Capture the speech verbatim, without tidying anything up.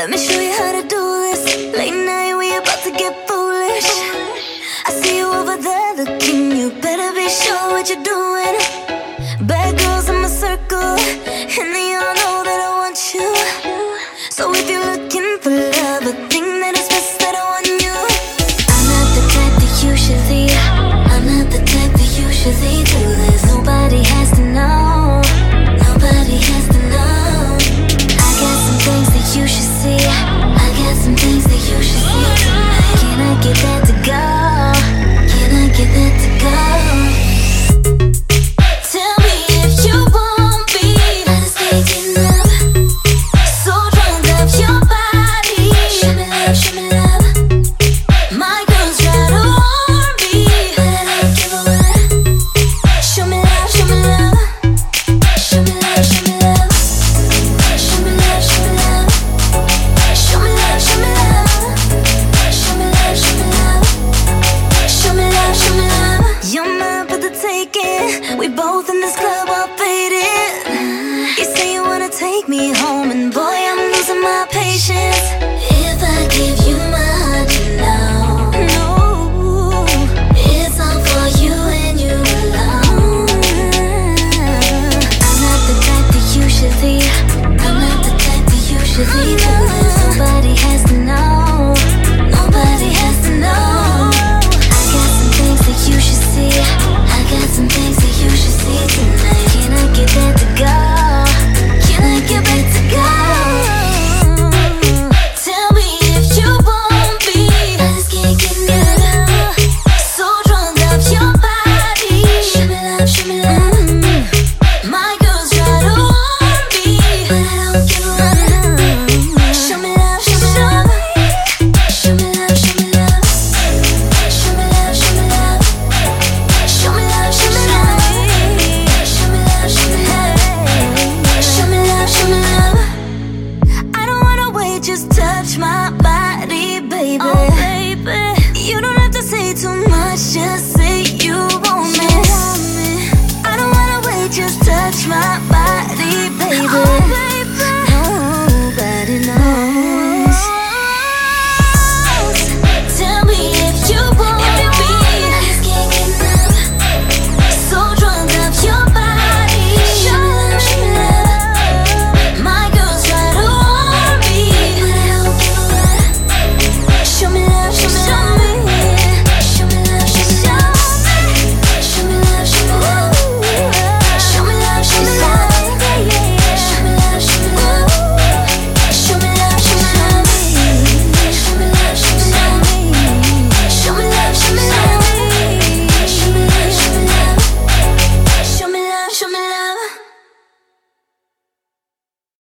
Let me show you how to do this. Late night, we about to get foolish. I see you over there looking, you better be sure what you're doing. Bad girls in my circle, and they all know that I want you. So if you're looking for love, I think that it's best that I want you. I'm not the type that usually, I'm not the type that usually do this. Nobody has to know, nobody has to know. I got some things that you should see, I got some things that you should see tonight. Can I get that to go? Can I get that to go? Tell me if you want me. I just taking up, so drunk off your body. Show me love, show me love. My girls try to warn me, but I don't give a what. Show me love, show me love. Show me love, show me love. Show me love, show me love. Show me love, show me love. Show me love, show me love. Show me love, show me love. You're mine for the taking. We both in this club all faded. You say you wanna take me home, and boy, I'm losing my patience. If I give you my heart, you know, no, it's all for you and you alone. I'm not the type that usually, I'm not the type that usually do this. Nobody has to know, nobody has to know. I got some things that you should see, I got some things that you should see tonight. Can I get that to go? Can I get that to go? Tell me if you want me. I just can't get enough. So drunk off your body. Show me love, show me love. My girls try to warn me, but I don't give a what. Show me love, show me love. Show me love, show me love. Show me love, show me love. Show me love, show me love. Show me love, show me love. Show me love, show me love. I don't wanna wait, just touch my body, baby. Oh, baby. You don't have to say too much, just